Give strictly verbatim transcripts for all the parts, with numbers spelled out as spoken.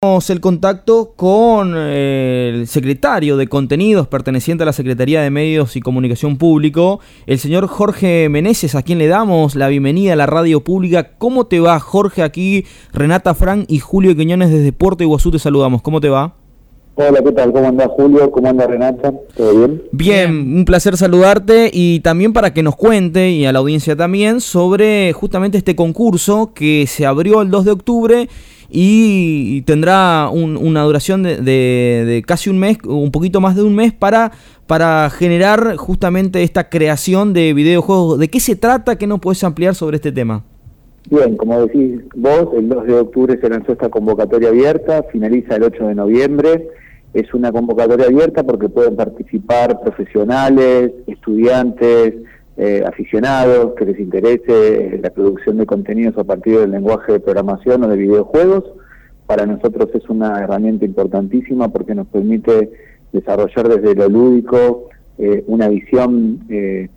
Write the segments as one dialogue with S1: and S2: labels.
S1: El contacto con eh, el secretario de Contenidos perteneciente a la Secretaría de Medios y Comunicación Público, el señor Jorge Meneses, a quien le damos la bienvenida a la radio pública. ¿Cómo te va, Jorge? Aquí Renata Frank y Julio Quiñones desde Puerto Iguazú te saludamos. ¿Cómo te va?
S2: Hola, ¿qué tal? ¿Cómo anda Julio? ¿Cómo anda Renata? ¿Todo bien?
S1: Bien, un placer saludarte y también para que nos cuente, y a la audiencia también, sobre justamente este concurso que se abrió el dos de octubre y tendrá un, una duración de, de, de casi un mes, un poquito más de un mes, para, para generar justamente esta creación de videojuegos. ¿De qué se trata? ¿Qué nos puedes ampliar sobre este tema?
S2: Bien, como decís vos, el dos de octubre se lanzó esta convocatoria abierta, finaliza el ocho de noviembre. Es una convocatoria abierta porque pueden participar profesionales, estudiantes, eh, aficionados que les interese la producción de contenidos a partir del lenguaje de programación o de videojuegos. Para nosotros es una herramienta importantísima porque nos permite desarrollar desde lo lúdico eh, una visión eh,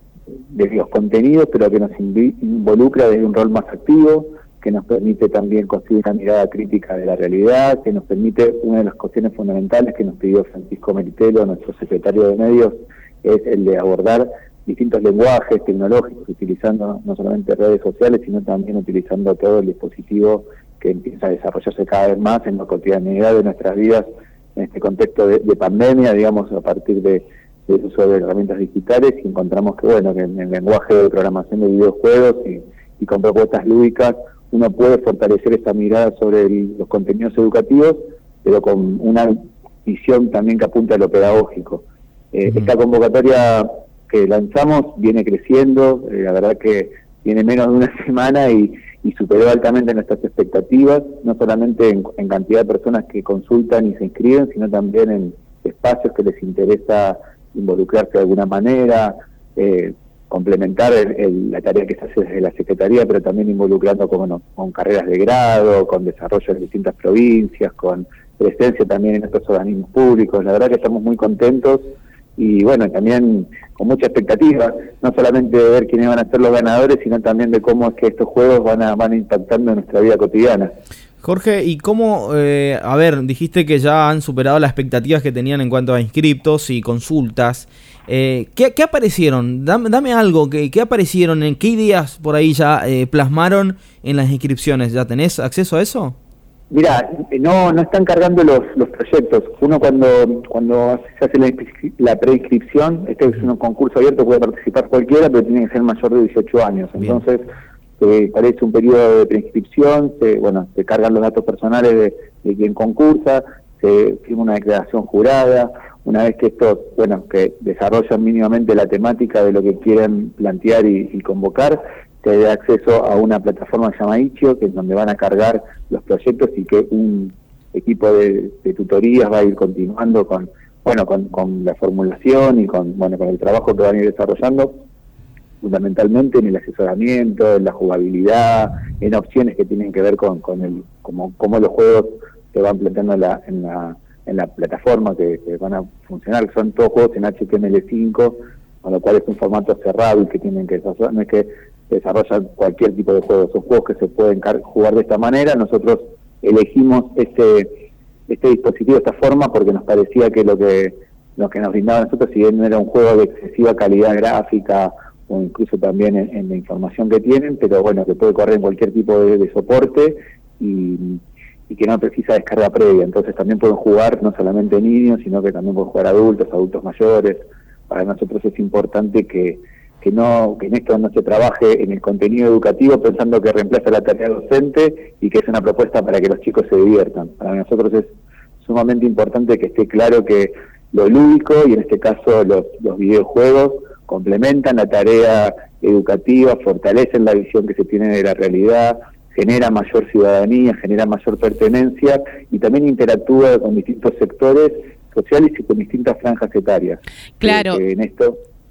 S2: de los contenidos, pero que nos involucra desde un rol más activo, que nos permite también construir una mirada crítica de la realidad, que nos permite, una de las cuestiones fundamentales que nos pidió Francisco Meritelo, nuestro secretario de Medios, es el de abordar distintos lenguajes tecnológicos, utilizando no solamente redes sociales, sino también utilizando todo el dispositivo que empieza a desarrollarse cada vez más en la cotidianidad de nuestras vidas, en este contexto de, de pandemia, digamos, a partir de del uso de herramientas digitales, y encontramos que, bueno, que en el lenguaje de programación de videojuegos y, y con propuestas lúdicas, uno puede fortalecer esta mirada sobre el, los contenidos educativos, pero con una visión también que apunta a lo pedagógico. Eh, uh-huh. Esta convocatoria que lanzamos viene creciendo, eh, la verdad que tiene menos de una semana y, y superó altamente nuestras expectativas, no solamente en, en cantidad de personas que consultan y se inscriben, sino también en espacios que les interesa involucrarse de alguna manera, eh, complementar el, el, la tarea que se hace desde la Secretaría, pero también involucrando con, bueno, con carreras de grado, con desarrollo en distintas provincias, con presencia también en estos organismos públicos. La verdad que estamos muy contentos y bueno, también con mucha expectativa, no solamente de ver quiénes van a ser los ganadores, sino también de cómo es que estos juegos van a van impactando en nuestra vida cotidiana.
S1: Jorge, ¿y cómo, eh, a ver, dijiste que ya han superado las expectativas que tenían en cuanto a inscriptos y consultas? Eh, ¿qué, ¿Qué aparecieron? Dame, dame algo, ¿qué, ¿qué aparecieron? ¿En qué ideas por ahí ya eh, plasmaron en las inscripciones? ¿Ya tenés acceso a eso?
S2: Mirá, no no están cargando los los proyectos. Uno cuando cuando se hace la, la preinscripción, este es un concurso abierto, puede participar cualquiera, pero tiene que ser mayor de dieciocho años. Entonces, se parece un periodo de preinscripción, se, bueno, se cargan los datos personales de, de quien concursa, se firma una declaración jurada. Una vez que estos, bueno, que desarrollan mínimamente la temática de lo que quieren plantear y, y convocar, se da acceso a una plataforma que se llama Itch.io, que es donde van a cargar los proyectos y que un equipo de, de tutorías va a ir continuando con, bueno, con, con la formulación y con, bueno, con el trabajo que van a ir desarrollando, fundamentalmente en el asesoramiento, en la jugabilidad, en opciones que tienen que ver con, con el, como, cómo los juegos se van planteando en la, en la, en la plataforma que, que van a funcionar, que son todos juegos en H T M L cinco, con lo cual es un formato cerrado y que tienen que desarrollar, no es que desarrollan cualquier tipo de juegos, son juegos que se pueden jugar de esta manera. Nosotros elegimos este este dispositivo de esta forma porque nos parecía que lo que lo que nos brindaba a nosotros, si bien no era un juego de excesiva calidad gráfica o incluso también en, en la información que tienen, pero bueno, que puede correr en cualquier tipo de, de soporte y, y que no precisa descarga previa. Entonces también pueden jugar no solamente niños, sino que también pueden jugar adultos, adultos mayores. Para nosotros es importante que que no que en esto no se trabaje en el contenido educativo pensando que reemplaza la tarea docente y que es una propuesta para que los chicos se diviertan. Para nosotros es sumamente importante que esté claro que lo lúdico, y en este caso los, los videojuegos, complementan la tarea educativa, fortalecen la visión que se tiene de la realidad, genera mayor ciudadanía, genera mayor pertenencia y también interactúa con distintos sectores sociales y con distintas franjas etarias.
S3: Claro.
S2: Eh, en esto, sí.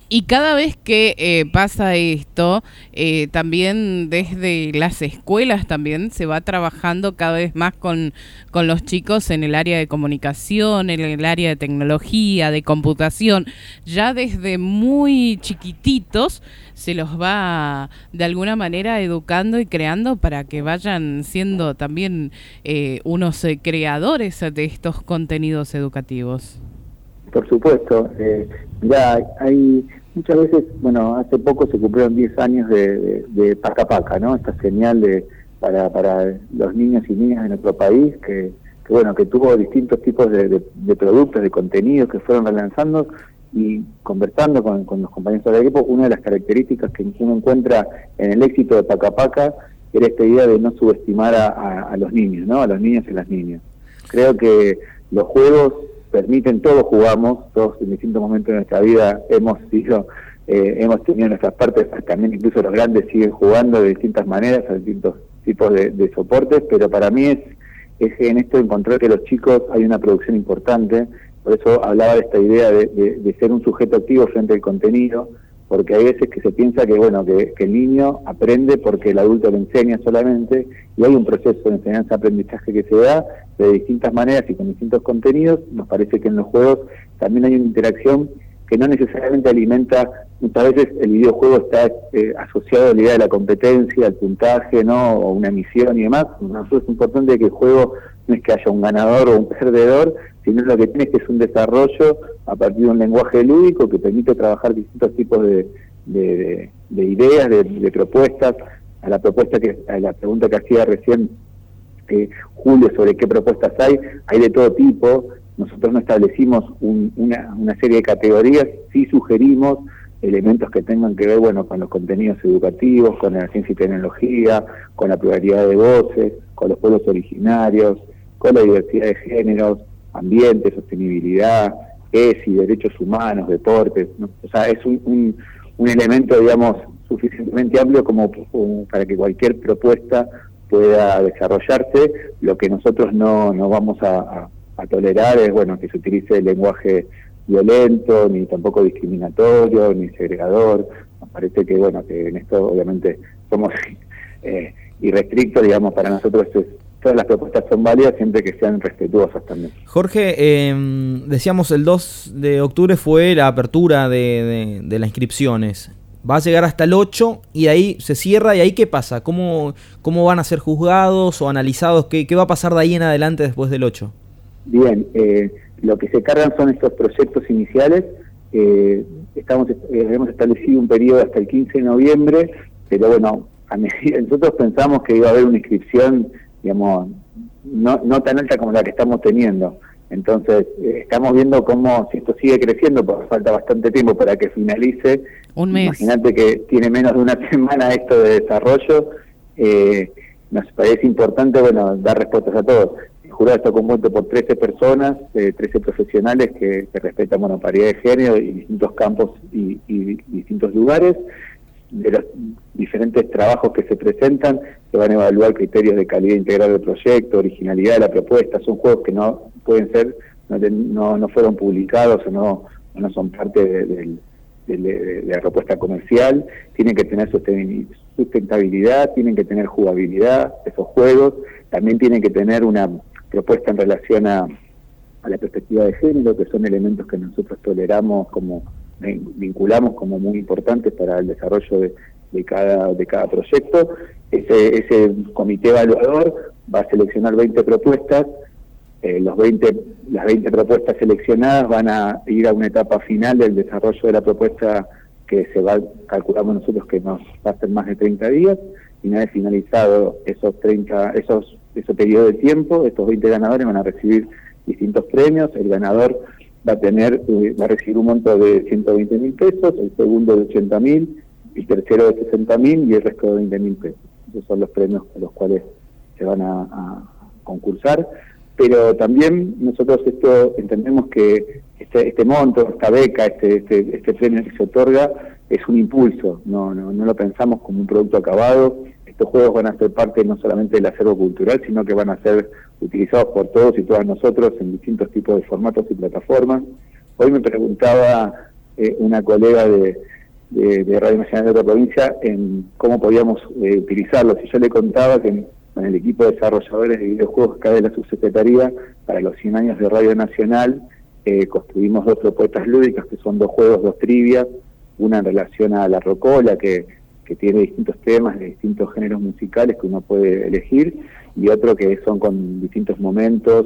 S3: Y cada vez que eh, pasa esto, eh, también desde las escuelas también se va trabajando cada vez más con, con los chicos en el área de comunicación, en el área de tecnología, de computación. Ya desde muy chiquititos se los va de alguna manera educando y creando para que vayan siendo también eh, unos eh, creadores de estos contenidos educativos.
S2: Por supuesto, eh, ya hay muchas veces, bueno, hace poco se cumplieron diez años de, de, de Paca Paca, ¿no? Esta señal de para para los niños y niñas de nuestro país, que, que bueno, que tuvo distintos tipos de, de, de productos, de contenidos que fueron relanzando, y conversando con, con los compañeros del equipo, una de las características que uno encuentra en el éxito de Paca Paca era esta idea de no subestimar a, a, a los niños, ¿no? A los niños y las niñas. Creo que los juegos permiten, todos jugamos, todos en distintos momentos de nuestra vida hemos sido, eh, hemos tenido nuestras partes, también incluso los grandes siguen jugando de distintas maneras, a distintos tipos de, de soportes, pero para mí es, es en esto encontrar que los chicos hay una producción importante, por eso hablaba de esta idea de, de, de ser un sujeto activo frente al contenido, porque hay veces que se piensa que bueno que, que el niño aprende porque el adulto le enseña solamente, y hay un proceso de enseñanza-aprendizaje que se da de distintas maneras y con distintos contenidos. Nos parece que en los juegos también hay una interacción que no necesariamente alimenta, muchas veces el videojuego está eh, asociado a la idea de la competencia, al puntaje, ¿no? O una misión y demás. Nosotros es importante que el juego no es que haya un ganador o un perdedor, sino lo que tiene es que es un desarrollo a partir de un lenguaje lúdico que permite trabajar distintos tipos de, de, de, de ideas, de, de propuestas. A la propuesta que a la pregunta que hacía recién eh, Julio sobre qué propuestas hay, hay de todo tipo. Nosotros no establecimos un, una, una serie de categorías, sí sugerimos elementos que tengan que ver, bueno, con los contenidos educativos, con la ciencia y tecnología, con la pluralidad de voces, con los pueblos originarios, con la diversidad de géneros, ambiente, sostenibilidad, E S I, derechos humanos, deportes, ¿no? O sea, es un, un, un elemento, digamos, suficientemente amplio como, como para que cualquier propuesta pueda desarrollarse. Lo que nosotros no, no vamos a, a, a tolerar es, bueno, que se utilice el lenguaje violento, ni tampoco discriminatorio, ni segregador. Nos parece que, bueno, que en esto obviamente somos eh, irrestrictos, digamos, para nosotros es, todas las propuestas son válidas siempre que sean respetuosas también.
S1: Jorge, eh, decíamos el dos de octubre fue la apertura de, de, de las inscripciones. Va a llegar hasta el ocho y ahí se cierra. ¿Y ahí qué pasa? ¿Cómo, cómo van a ser juzgados o analizados? ¿Qué, qué va a pasar de ahí en adelante después del ocho?
S2: Bien, eh, lo que se cargan son estos proyectos iniciales. Eh, estamos eh, hemos establecido un periodo hasta el quince de noviembre, pero bueno, a medida, nosotros pensamos que iba a haber una inscripción, digamos, no, no tan alta como la que estamos teniendo. Entonces, eh, estamos viendo cómo, si esto sigue creciendo, porque falta bastante tiempo para que finalice.
S3: Un mes.
S2: Imagínate que tiene menos de una semana esto de desarrollo. Eh, nos parece importante, bueno, dar respuestas a todos. El jurado está compuesto por trece personas, eh, trece profesionales que, que respetan, bueno, paridad de género y distintos campos y, y, y distintos lugares. De los diferentes trabajos que se presentan, se van a evaluar criterios de calidad integral del proyecto, originalidad de la propuesta. Son juegos que no pueden ser, no, no, no fueron publicados o no, no son parte de, de, de, de, de la propuesta comercial. Tienen que tener sustentabilidad, tienen que tener jugabilidad esos juegos, también tienen que tener una propuesta en relación a, a la perspectiva de género, que son elementos que nosotros toleramos como vinculamos como muy importantes para el desarrollo de, de cada de cada proyecto. Ese, ese comité evaluador va a seleccionar veinte propuestas. Eh, los veinte, las veinte propuestas seleccionadas van a ir a una etapa final del desarrollo de la propuesta, que se va, calculamos nosotros que nos va a ser más de treinta días, y una vez finalizado esos treinta, esos, esos periodos de tiempo, estos veinte ganadores van a recibir distintos premios. El ganador va a tener, va a recibir un monto de ciento veinte mil pesos, el segundo de ochenta mil, el tercero de sesenta mil y el resto de veinte mil pesos. Esos son los premios con los cuales se van a, a concursar. Pero también nosotros esto entendemos que este, este monto, esta beca, este, este, este premio que se otorga es un impulso, no, no, no lo pensamos como un producto acabado. Estos juegos van a ser parte no solamente del acervo cultural, sino que van a ser utilizados por todos y todas nosotros en distintos tipos de formatos y plataformas. Hoy me preguntaba eh, una colega de, de, de Radio Nacional de otra provincia en cómo podíamos eh, utilizarlo. Si yo le contaba que en, en el equipo de desarrolladores de videojuegos acá de la subsecretaría, para los cien años de Radio Nacional, eh, construimos dos propuestas lúdicas, que son dos juegos, dos trivias, una en relación a la rocola, que, que tiene distintos temas de distintos géneros musicales que uno puede elegir, y otro que son con distintos momentos,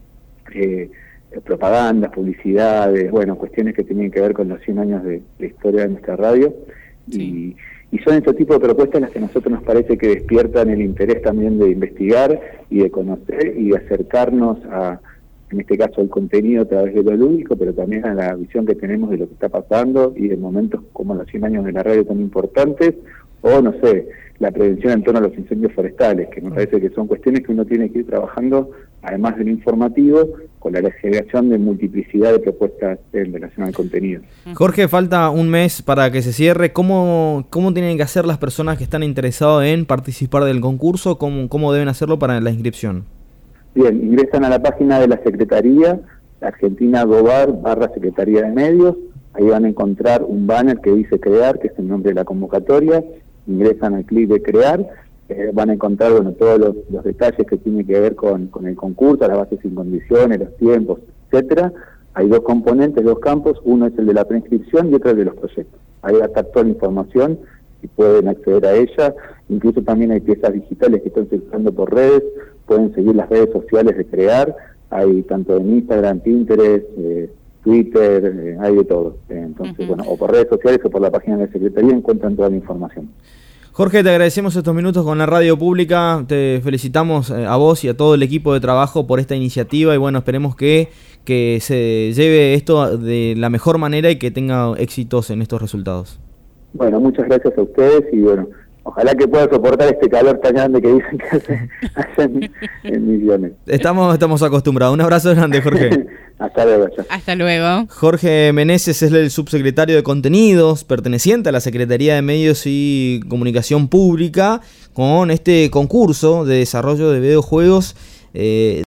S2: eh, propagandas, publicidades, bueno, cuestiones que tienen que ver con los cien años de, de historia de nuestra radio. Sí. Y, y son este tipo de propuestas las que a nosotros nos parece que despiertan el interés también de investigar y de conocer y de acercarnos a, en este caso, al contenido a través de lo lúdico, pero también a la visión que tenemos de lo que está pasando y de momentos como los cien años de la radio tan importantes, o no sé, la prevención en torno a los incendios forestales, que me parece que son cuestiones que uno tiene que ir trabajando, además del informativo, con la generación de multiplicidad de propuestas en relación al contenido.
S1: Jorge, falta un mes para que se cierre. ¿Cómo, cómo tienen que hacer las personas que están interesadas en participar del concurso? ¿Cómo, cómo deben hacerlo para la inscripción?
S2: Bien, ingresan a la página de la Secretaría, Argentina Gobar, barra Secretaría de Medios. Ahí van a encontrar un banner que dice crear, que es el nombre de la convocatoria. Ingresan al clic de crear, eh, van a encontrar bueno todos los, los detalles que tienen que ver con, con el concurso, las bases sin condiciones, los tiempos, etcétera. Hay dos componentes, dos campos, uno es el de la preinscripción y otro el de los proyectos. Ahí va a estar toda la información y pueden acceder a ella. Incluso también hay piezas digitales que están circulando por redes, pueden seguir las redes sociales de crear, hay tanto en Instagram, Pinterest, eh, Twitter, eh, hay de todo. Eh, entonces, uh-huh. bueno, o por redes sociales o por la página de la Secretaría encuentran toda la información.
S1: Jorge, te agradecemos estos minutos con la radio pública, te felicitamos a vos y a todo el equipo de trabajo por esta iniciativa y bueno, esperemos que, que se lleve esto de la mejor manera y que tenga éxitos en estos resultados.
S2: Bueno, muchas gracias a ustedes y bueno, ojalá que pueda soportar este calor tan grande que dicen que hace, hacen en Misiones.
S1: Estamos, estamos acostumbrados. Un abrazo grande, Jorge.
S2: Hasta luego. Chao.
S3: Hasta luego.
S1: Jorge Meneses es el subsecretario de Contenidos, perteneciente a la Secretaría de Medios y Comunicación Pública, con este concurso de desarrollo de videojuegos. Eh,